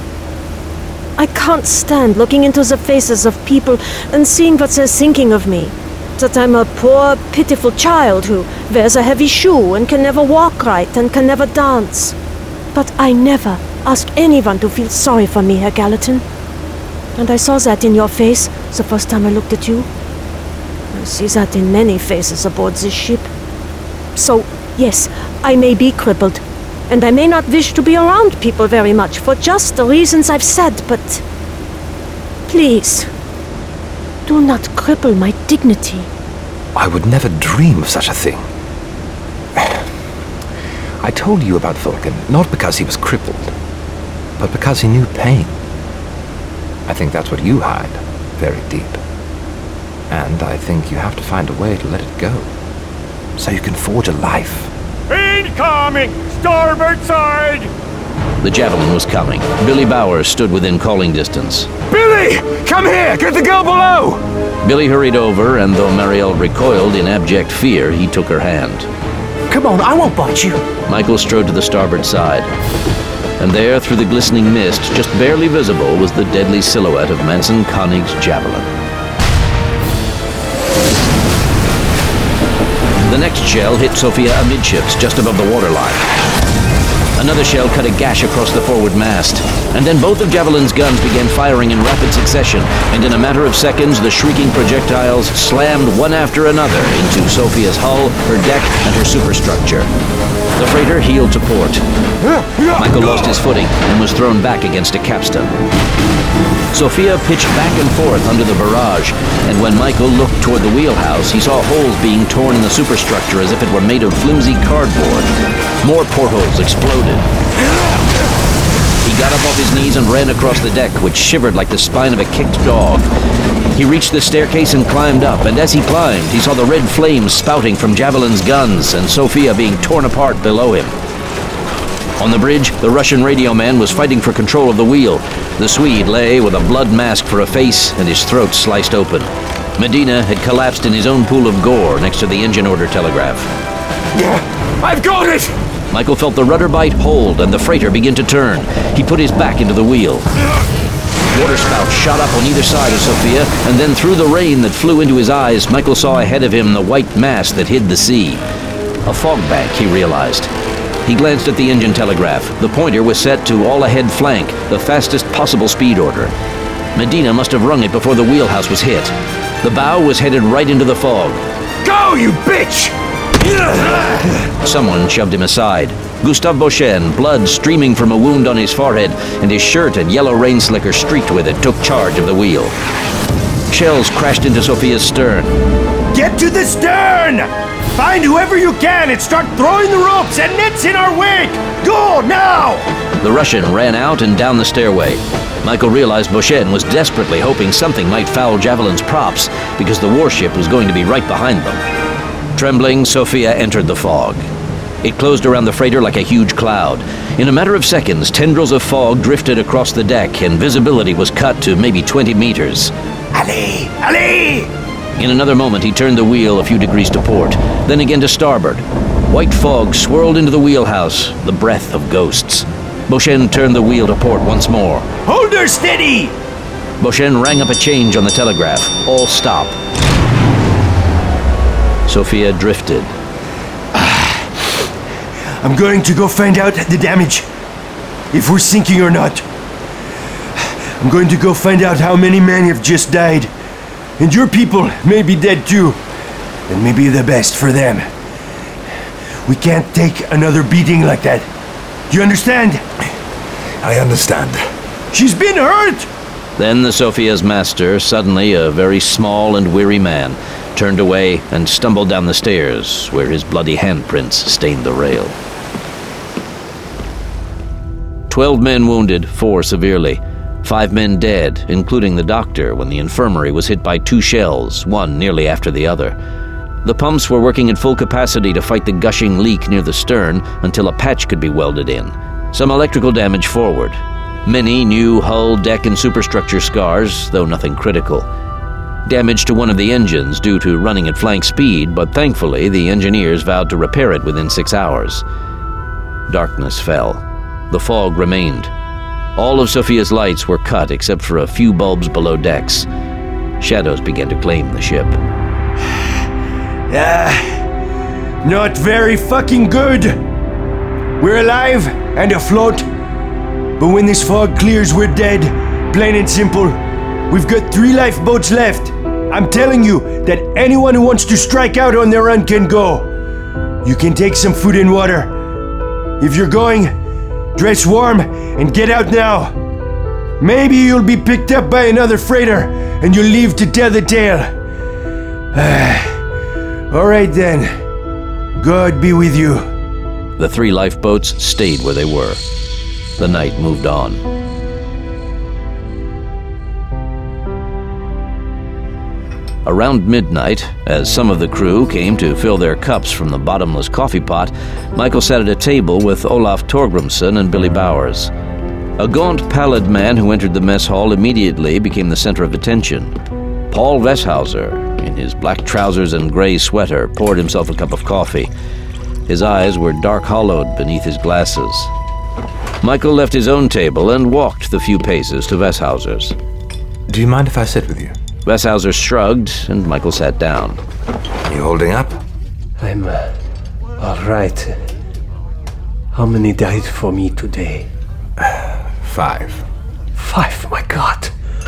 I can't stand looking into the faces of people and seeing what they're thinking of me. That I'm a poor, pitiful child who wears a heavy shoe and can never walk right and can never dance. But I never, ask anyone to feel sorry for me, Herr Gallatin. And I saw that in your face the first time I looked at you. I see that in many faces aboard this ship. So, yes, I may be crippled, and I may not wish to be around people very much for just the reasons I've said, but please, do not cripple my dignity. I would never dream of such a thing. I told you about Vulcan, not because he was crippled, but because he knew pain. I think that's what you hide, very deep. And I think you have to find a way to let it go, so you can forge a life. Incoming! Starboard side! The Javelin was coming. Billy Bowers stood within calling distance. Billy! Come here! Get the girl below! Billy hurried over, and though Marielle recoiled in abject fear, he took her hand. Come on, I won't bite you. Michael strode to the starboard side. And there, through the glistening mist, just barely visible, was the deadly silhouette of Manson Koenig's Javelin. The next shell hit Sophia amidships, just above the waterline. Another shell cut a gash across the forward mast, and then both of Javelin's guns began firing in rapid succession, and in a matter of seconds, the shrieking projectiles slammed one after another into Sophia's hull, her deck, and her superstructure. The freighter heeled to port. Michael lost his footing and was thrown back against a capstan. Sophia pitched back and forth under the barrage, and when Michael looked toward the wheelhouse, he saw holes being torn in the superstructure as if it were made of flimsy cardboard. More portholes exploded. He got up off his knees and ran across the deck, which shivered like the spine of a kicked dog. He reached the staircase and climbed up, and as he climbed, he saw the red flames spouting from Javelin's guns and Sophia being torn apart below him. On the bridge, the Russian radio man was fighting for control of the wheel. The Swede lay with a blood mask for a face and his throat sliced open. Medina had collapsed in his own pool of gore next to the engine order telegraph. I've got it! Michael felt the rudder bite hold and the freighter begin to turn. He put his back into the wheel. Waterspouts shot up on either side of Sophia, and then through the rain that flew into his eyes, Michael saw ahead of him the white mass that hid the sea. A fog bank, he realized. He glanced at the engine telegraph. The pointer was set to all-ahead flank, the fastest possible speed order. Medina must have rung it before the wheelhouse was hit. The bow was headed right into the fog. Go, you bitch! Someone shoved him aside. Gustave Beauchesne, blood streaming from a wound on his forehead, and his shirt and yellow rain slicker streaked with it, took charge of the wheel. Shells crashed into Sophia's stern. Get to the stern! Find whoever you can and start throwing the ropes and nets in our wake! Go, now! The Russian ran out and down the stairway. Michael realized Beauchesne was desperately hoping something might foul Javelin's props, because the warship was going to be right behind them. Trembling, Sophia entered the fog. It closed around the freighter like a huge cloud. In a matter of seconds, tendrils of fog drifted across the deck, and visibility was cut to maybe 20 meters. Ali! Ali! In another moment, he turned the wheel a few degrees to port, then again to starboard. White fog swirled into the wheelhouse, the breath of ghosts. Beauchesne turned the wheel to port once more. Hold her steady! Beauchesne rang up a change on the telegraph. All stop. Sophia drifted. I'm going to go find out the damage. If we're sinking or not. I'm going to go find out how many men have just died. And your people may be dead too. And maybe the best for them. We can't take another beating like that. Do you understand? I understand. She's been hurt! Then the Sophia's master, suddenly a very small and weary man, turned away and stumbled down the stairs, where his bloody handprints stained the rail. 12 men wounded, 4 severely. 5 men dead, including the doctor, when the infirmary was hit by 2 shells, one nearly after the other. The pumps were working at full capacity to fight the gushing leak near the stern until a patch could be welded in. Some electrical damage forward. Many new hull, deck, and superstructure scars, though nothing critical. Damage to one of the engines due to running at flank speed, but thankfully the engineers vowed to repair it within 6 hours. Darkness fell. The fog remained. All of Sophia's lights were cut except for a few bulbs below decks. Shadows began to claim the ship. Not very fucking good. We're alive and afloat, But when this fog clears, we're dead. Plain and simple. We've got 3 lifeboats left. I'm telling you that anyone who wants to strike out on their own can go. You can take some food and water. If you're going, dress warm and get out now. Maybe you'll be picked up by another freighter and you'll leave to tell the tale. All right then. God be with you. The 3 lifeboats stayed where they were. The night moved on. Around midnight, as some of the crew came to fill their cups from the bottomless coffee pot, Michael sat at a table with Olaf Torgrimsson and Billy Bowers. A gaunt, pallid man who entered the mess hall immediately became the center of attention. Paul Westhauser, in his black trousers and gray sweater, poured himself a cup of coffee. His eyes were dark-hollowed beneath his glasses. Michael left his own table and walked the few paces to Westhauser's. Do you mind if I sit with you? Westhauser shrugged, and Michael sat down. You holding up? I'm all right. How many died for me today? 5. 5, my God.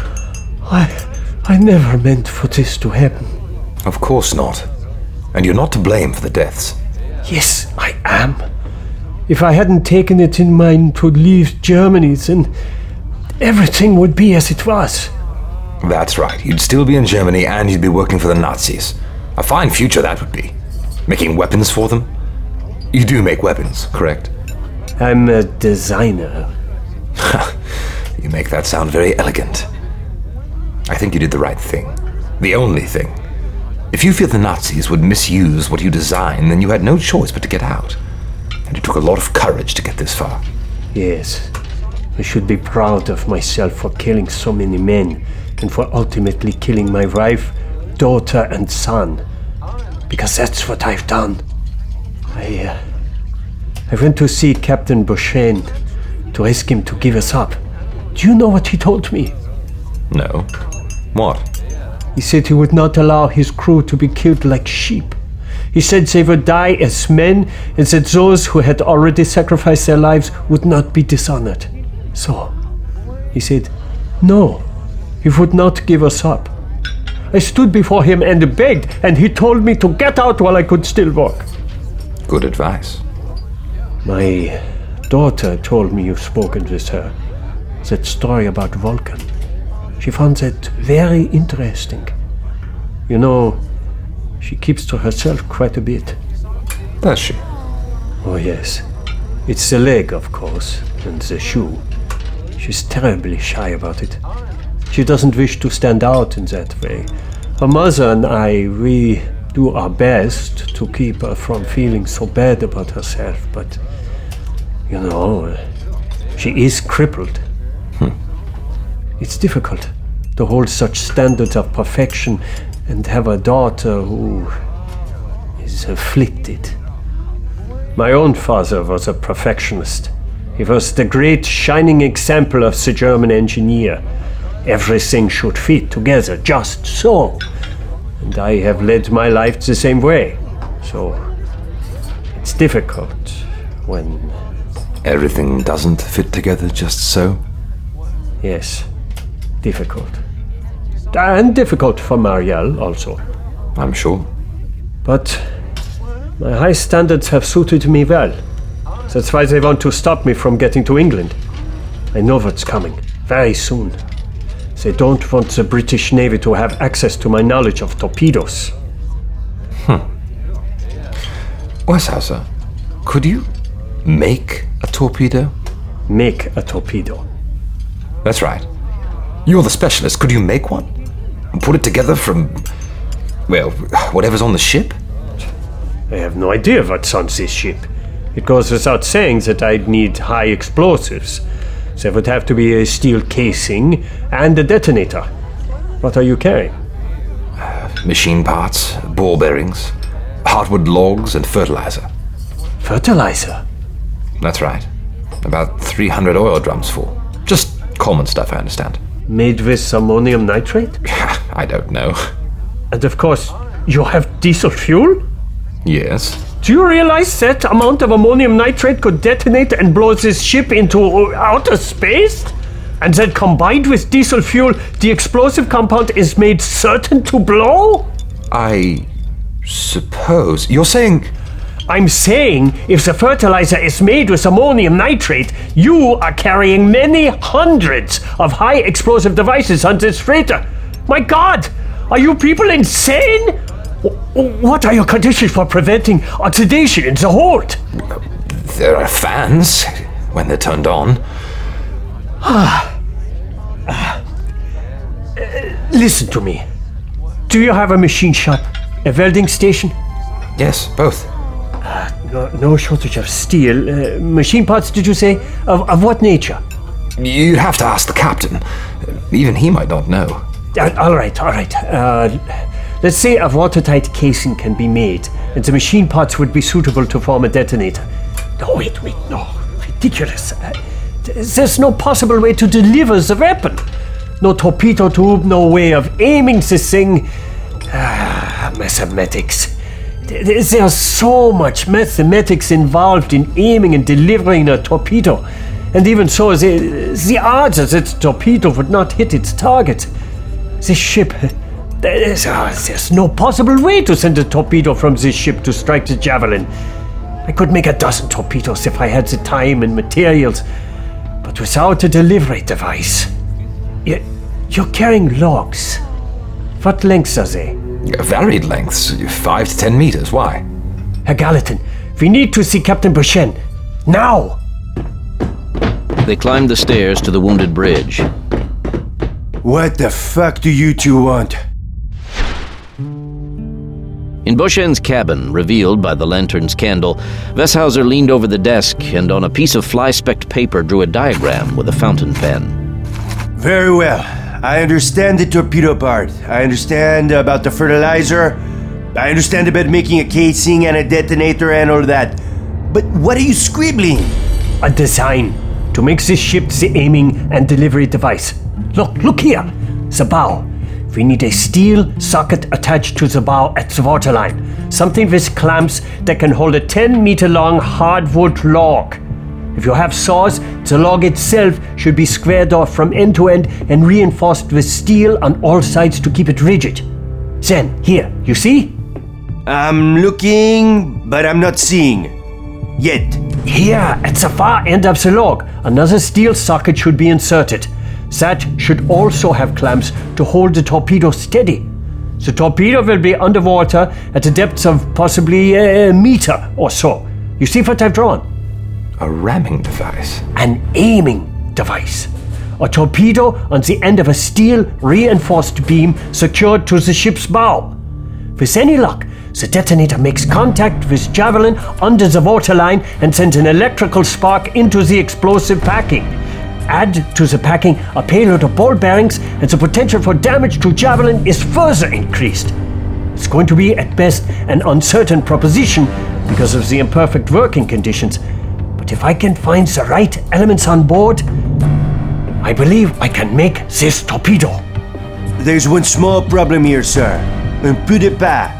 I never meant for this to happen. Of course not. And you're not to blame for the deaths. Yes, I am. If I hadn't taken it in mind to leave Germany, then everything would be as it was. That's right. You'd still be in Germany and you'd be working for the Nazis. A fine future that would be. Making weapons for them. You do make weapons, correct? I'm a designer. You make that sound very elegant. I think you did the right thing. The only thing. If you feared the Nazis would misuse what you design, then you had no choice but to get out. And it took a lot of courage to get this far. Yes. I should be proud of myself for killing so many men and for ultimately killing my wife, daughter, and son. Because that's what I've done. I went to see Captain Beauchesne to ask him to give us up. Do you know what he told me? No. What? He said he would not allow his crew to be killed like sheep. He said they would die as men, and that those who had already sacrificed their lives would not be dishonored. So, he said, no, he would not give us up. I stood before him and begged, and he told me to get out while I could still walk. Good advice. My daughter told me you've spoken with her. That story about Vulcan. She found that very interesting. You know, she keeps to herself quite a bit. Does she? Oh, yes. It's the leg, of course, and the shoe. She's terribly shy about it. She doesn't wish to stand out in that way. Her mother and I, we do our best to keep her from feeling so bad about herself, but, you know, she is crippled. It's difficult to hold such standards of perfection and have a daughter who is afflicted. My own father was a perfectionist. He was the great shining example of the German engineer. Everything should fit together just so. And I have led my life the same way. So it's difficult when... Everything doesn't fit together just so? Yes, difficult. And difficult for Marielle also. I'm sure. But my high standards have suited me well. That's why they want to stop me from getting to England. I know what's coming, very soon. They don't want the British Navy to have access to my knowledge of torpedoes. Westhauser, could you make a torpedo? Make a torpedo. That's right. You're the specialist. Could you make one? And put it together from, well, whatever's on the ship? I have no idea what's on this ship. It goes without saying that I'd need high explosives. There would have to be a steel casing and a detonator. What are you carrying? Machine parts, ball bearings, hardwood logs, and fertilizer. Fertilizer? That's right. About 300 oil drums full. Just common stuff, I understand. Made with ammonium nitrate? I don't know. And of course, you have diesel fuel? Yes. Do you realize that amount of ammonium nitrate could detonate and blow this ship into outer space? And that combined with diesel fuel, the explosive compound is made certain to blow? I suppose. You're saying... I'm saying if the fertilizer is made with ammonium nitrate, you are carrying many hundreds of high explosive devices on this freighter. My God, are you people insane? What are your conditions for preventing oxidation in the hold? There are fans when they're turned on. Listen to me. Do you have a machine shop? A welding station? Yes, both. No shortage of steel. Machine parts, did you say? Of what nature? You'd have to ask the captain. Even he might not know. All right. Let's say a watertight casing can be made, and the machine parts would be suitable to form a detonator. No, wait, no. Ridiculous. There's no possible way to deliver the weapon. No torpedo tube, no way of aiming this thing. Mathematics. There's so much mathematics involved in aiming and delivering a torpedo. And even so, the odds that the torpedo would not hit its target. This ship... There's no possible way to send a torpedo from this ship to strike the Javelin. I could make 12 torpedoes if I had the time and materials, but without a delivery device. You're carrying logs. What lengths are they? Varied lengths, 5 to 10 meters. Why? Herr Gallatin, we need to see Captain Beauchesne. Now! They climbed the stairs to the wounded bridge. What the fuck do you two want? In Beauchene's cabin, revealed by the lantern's candle, Westhauser leaned over the desk and on a piece of fly-specked paper drew a diagram with a fountain pen. Very well. I understand the torpedo part. I understand about the fertilizer. I understand about making a casing and a detonator and all that. But what are you scribbling? A design to make this ship the aiming and delivery device. Look here. The bow. We need a steel socket attached to the bow at the waterline. Something with clamps that can hold a 10-meter-long hardwood log. If you have saws, the log itself should be squared off from end to end and reinforced with steel on all sides to keep it rigid. Then, here, you see? I'm looking, but I'm not seeing. Yet. Here, at the far end of the log, another steel socket should be inserted. That should also have clamps to hold the torpedo steady. The torpedo will be underwater at a depth of possibly a meter or so. You see what I've drawn? A ramming device. An aiming device. A torpedo on the end of a steel reinforced beam secured to the ship's bow. With any luck, the detonator makes contact with Javelin under the waterline and sends an electrical spark into the explosive packing. Add to the packing a payload of ball bearings, and the potential for damage to Javelin is further increased. It's going to be, at best, an uncertain proposition because of the imperfect working conditions. But if I can find the right elements on board, I believe I can make this torpedo. There's one small problem here, sir. Un peu de pas.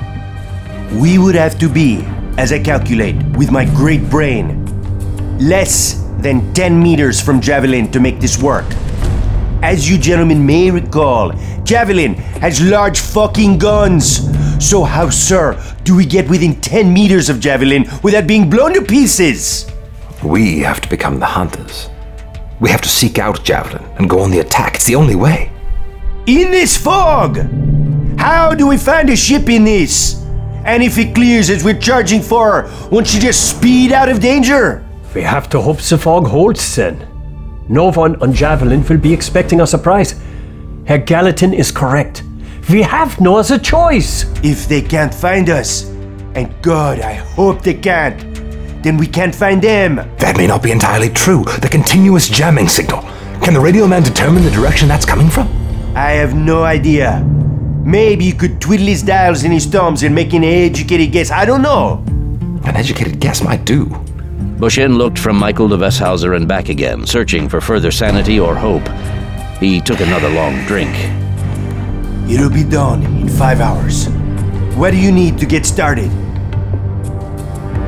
We would have to be, as I calculate, with my great brain, less than 10 meters from Javelin to make this work. As you gentlemen may recall, Javelin has large fucking guns. So how, sir, do we get within 10 meters of Javelin without being blown to pieces? We have to become the hunters. We have to seek out Javelin and go on the attack. It's the only way. In this fog! How do we find a ship in this? And if it clears as we're charging for, won't she just speed out of danger? We have to hope the fog holds then. No one on Javelin will be expecting a surprise. Herr Gallatin is correct. We have no other choice. If they can't find us, and God, I hope they can't, then we can't find them. That may not be entirely true. The continuous jamming signal. Can the radio man determine the direction that's coming from? I have no idea. Maybe you could twiddle his dials in his thumbs and make an educated guess. I don't know. An educated guess might do. Beauchesne looked from Michael to Westhauser and back again, searching for further sanity or hope. He took another long drink. It'll be done in 5 hours. What do you need to get started?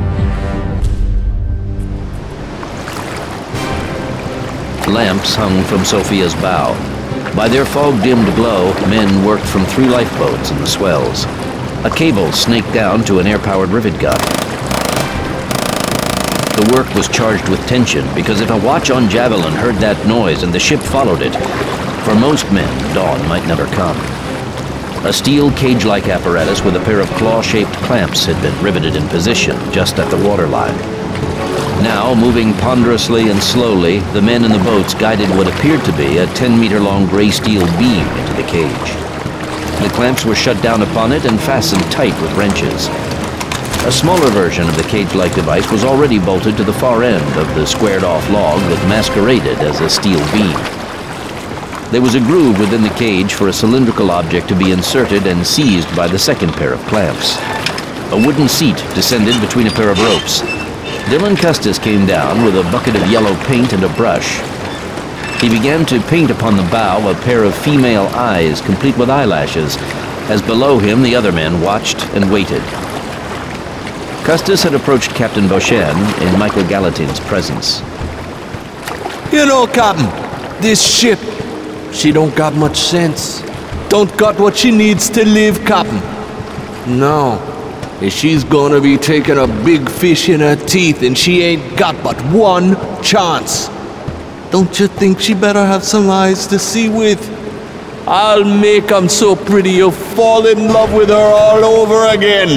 Lamps hung from Sophia's bow. By their fog-dimmed glow, men worked from 3 lifeboats in the swells. A cable snaked down to an air-powered rivet gun. The work was charged with tension, because if a watch on Javelin heard that noise and the ship followed it, for most men, dawn might never come. A steel cage-like apparatus with a pair of claw-shaped clamps had been riveted in position just at the waterline. Now, moving ponderously and slowly, the men in the boats guided what appeared to be a 10-meter-long gray steel beam into the cage. The clamps were shut down upon it and fastened tight with wrenches. A smaller version of the cage-like device was already bolted to the far end of the squared-off log that masqueraded as a steel beam. There was a groove within the cage for a cylindrical object to be inserted and seized by the second pair of clamps. A wooden seat descended between a pair of ropes. Dylan Custis came down with a bucket of yellow paint and a brush. He began to paint upon the bow a pair of female eyes complete with eyelashes, as below him the other men watched and waited. Custis had approached Captain Beauchesne in Michael Gallatin's presence. You know, Captain, this ship, she don't got much sense. Don't got what she needs to live, Captain. No, if she's gonna be taking a big fish in her teeth and she ain't got but one chance. Don't you think she better have some eyes to see with? I'll make 'em so pretty you'll fall in love with her all over again.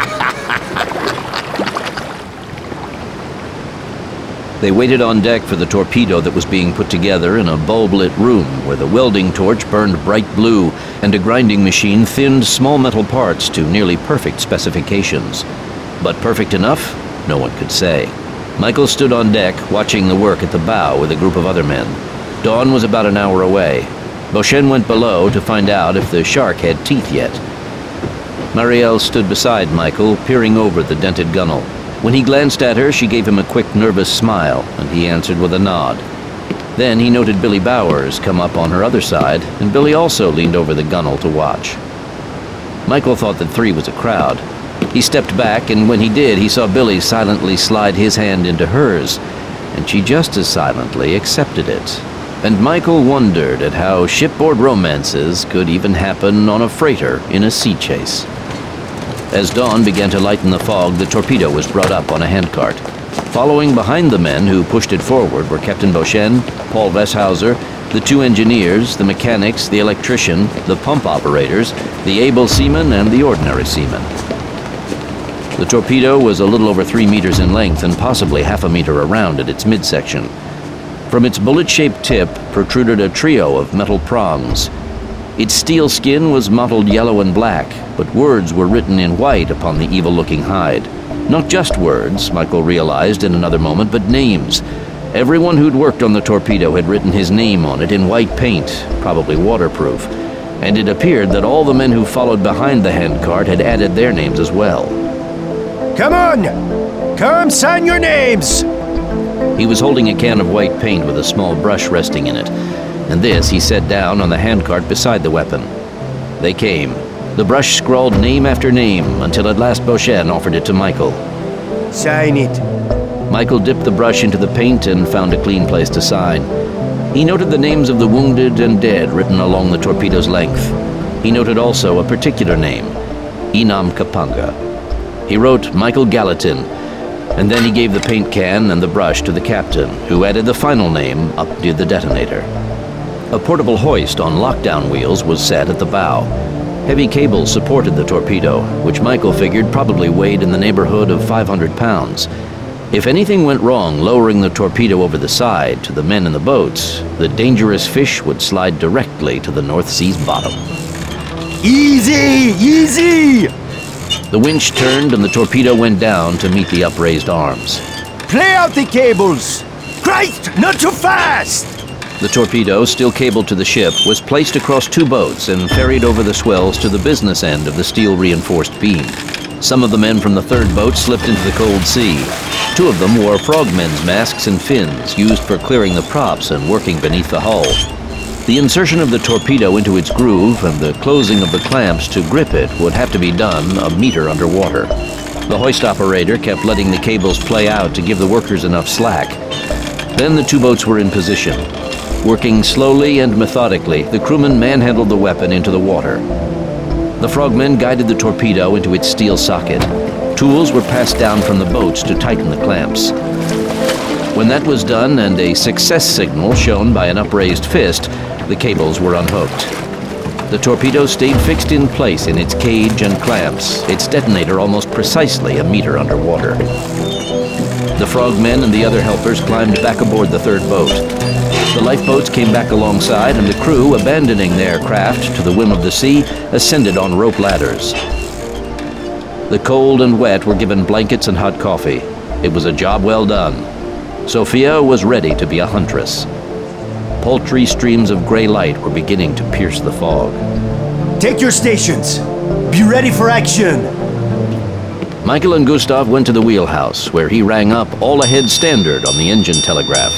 They waited on deck for the torpedo that was being put together in a bulb-lit room where the welding torch burned bright blue and a grinding machine thinned small metal parts to nearly perfect specifications. But perfect enough? No one could say. Michael stood on deck, watching the work at the bow with a group of other men. Dawn was about an hour away. Beauchesne went below to find out if the shark had teeth yet. Marielle stood beside Michael, peering over the dented gunwale. When he glanced at her, she gave him a quick, nervous smile, and he answered with a nod. Then he noted Billy Bowers come up on her other side, and Billy also leaned over the gunwale to watch. Michael thought that 3 was a crowd. He stepped back, and when he did, he saw Billy silently slide his hand into hers, and she just as silently accepted it. And Michael wondered at how shipboard romances could even happen on a freighter in a sea chase. As dawn began to lighten the fog, the torpedo was brought up on a handcart. Following behind the men who pushed it forward were Captain Beauchesne, Paul Westhauser, the 2 engineers, the mechanics, the electrician, the pump operators, the able seaman, and the ordinary seaman. The torpedo was a little over 3 meters in length and possibly half a meter around at its midsection. From its bullet-shaped tip protruded a trio of metal prongs. Its steel skin was mottled yellow and black, but words were written in white upon the evil-looking hide. Not just words, Michael realized in another moment, but names. Everyone who'd worked on the torpedo had written his name on it in white paint, probably waterproof, and it appeared that all the men who followed behind the handcart had added their names as well. Come on! Come sign your names! He was holding a can of white paint with a small brush resting in it, and this he set down on the handcart beside the weapon. They came. The brush scrawled name after name until at last Beauchesne offered it to Michael. Sign it. Michael dipped the brush into the paint and found a clean place to sign. He noted the names of the wounded and dead written along the torpedo's length. He noted also a particular name, Enam Kapanga. He wrote Michael Gallatin, and then he gave the paint can and the brush to the captain, who added the final name up near the detonator. A portable hoist on lockdown wheels was set at the bow. Heavy cables supported the torpedo, which Michael figured probably weighed in the neighborhood of 500 pounds. If anything went wrong lowering the torpedo over the side to the men in the boats, the dangerous fish would slide directly to the North Sea's bottom. Easy! Easy! The winch turned and the torpedo went down to meet the upraised arms. Play out the cables! Christ, not too fast! The torpedo, still cabled to the ship, was placed across 2 boats and ferried over the swells to the business end of the steel-reinforced beam. Some of the men from the 3rd boat slipped into the cold sea. 2 of them wore frogmen's masks and fins, used for clearing the props and working beneath the hull. The insertion of the torpedo into its groove and the closing of the clamps to grip it would have to be done a meter underwater. The hoist operator kept letting the cables play out to give the workers enough slack. Then the two boats were in position. Working slowly and methodically, the crewmen manhandled the weapon into the water. The frogmen guided the torpedo into its steel socket. Tools were passed down from the boats to tighten the clamps. When that was done and a success signal shown by an upraised fist, the cables were unhooked. The torpedo stayed fixed in place in its cage and clamps, its detonator almost precisely a meter underwater. The frogmen and the other helpers climbed back aboard the third boat. The lifeboats came back alongside, and the crew, abandoning their craft to the whim of the sea, ascended on rope ladders. The cold and wet were given blankets and hot coffee. It was a job well done. Sophia was ready to be a huntress. Paltry streams of gray light were beginning to pierce the fog. Take your stations. Be ready for action. Michael and Gustav went to the wheelhouse, where he rang up All Ahead Standard on the engine telegraph.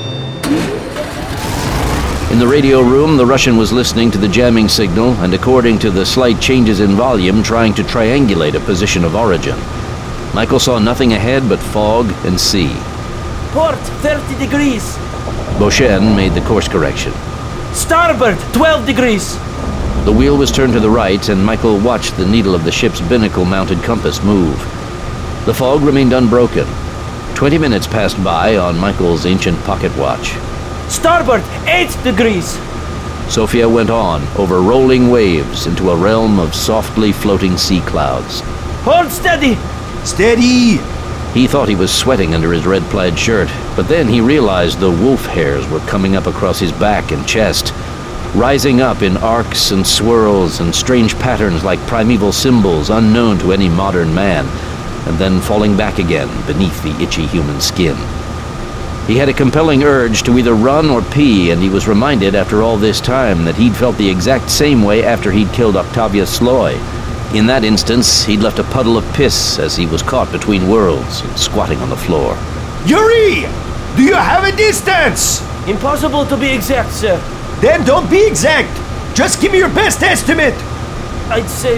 In the radio room, the Russian was listening to the jamming signal and, according to the slight changes in volume, trying to triangulate a position of origin. Michael saw nothing ahead but fog and sea. Port, 30 degrees. Beauchesne made the course correction. Starboard, 12 degrees. The wheel was turned to the right, and Michael watched the needle of the ship's binnacle-mounted compass move. The fog remained unbroken. 20 minutes passed by on Michael's ancient pocket watch. Starboard, 8 degrees. Sophia went on, over rolling waves, into a realm of softly floating sea clouds. Hold steady. Steady. He thought he was sweating under his red plaid shirt, but then he realized the wolf hairs were coming up across his back and chest, rising up in arcs and swirls and strange patterns like primeval symbols unknown to any modern man, and then falling back again beneath the itchy human skin. He had a compelling urge to either run or pee, and he was reminded after all this time that he'd felt the exact same way after he'd killed Octavia Sloy. In that instance, he'd left a puddle of piss as he was caught between worlds, squatting on the floor. Yuri! Do you have a distance? Impossible to be exact, sir. Then don't be exact. Just give me your best estimate. I'd say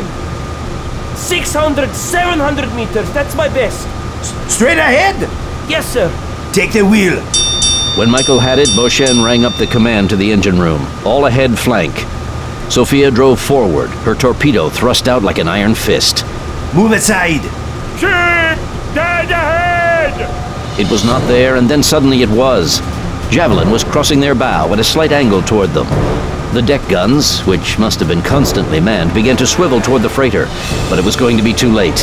600, 700 meters. That's my best. Straight ahead? Yes, sir. Take the wheel. When Michael had it, Beauchesne rang up the command to the engine room. All ahead flank. Sophia drove forward, her torpedo thrust out like an iron fist. Move aside. Ship! Dead ahead! It was not there, and then suddenly it was. Javelin was crossing their bow at a slight angle toward them. The deck guns, which must have been constantly manned, began to swivel toward the freighter, but it was going to be too late.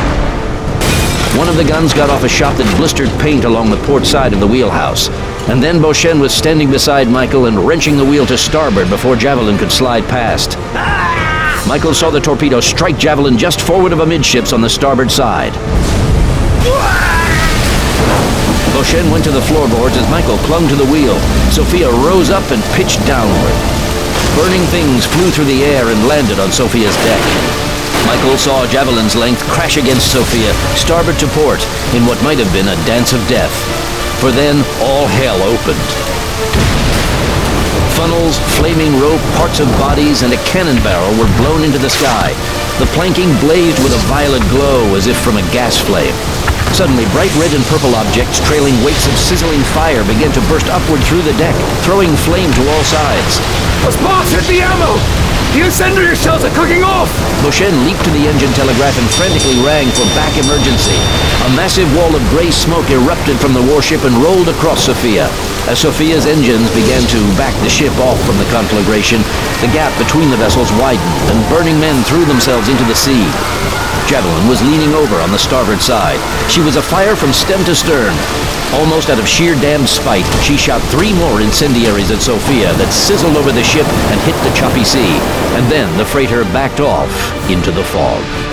One of the guns got off a shot that blistered paint along the port side of the wheelhouse, and then Beauchesne was standing beside Michael and wrenching the wheel to starboard before Javelin could slide past. Michael saw the torpedo strike Javelin just forward of amidships on the starboard side. Beauchesne went to the floorboards as Michael clung to the wheel. Sophia rose up and pitched downward. Burning things flew through the air and landed on Sophia's deck. Michael saw Javelin's length crash against Sophia, starboard to port, in what might have been a dance of death. For then, all hell opened. Funnels, flaming rope, parts of bodies, and a cannon barrel were blown into the sky. The planking blazed with a violet glow as if from a gas flame. Suddenly, bright red and purple objects trailing weights of sizzling fire began to burst upward through the deck, throwing flame to all sides. Boss, hit the ammo! The incendiary shells are cooking off! Beauchesne leaped to the engine telegraph and frantically rang for back emergency. A massive wall of gray smoke erupted from the warship and rolled across Sophia. As Sophia's engines began to back the ship off from the conflagration, the gap between the vessels widened, and burning men threw themselves into the sea. Javelin was leaning over on the starboard side. She was afire from stem to stern. Almost out of sheer damned spite, she shot 3 more incendiaries at Sophia that sizzled over the ship and hit the choppy sea. And then the freighter backed off into the fog.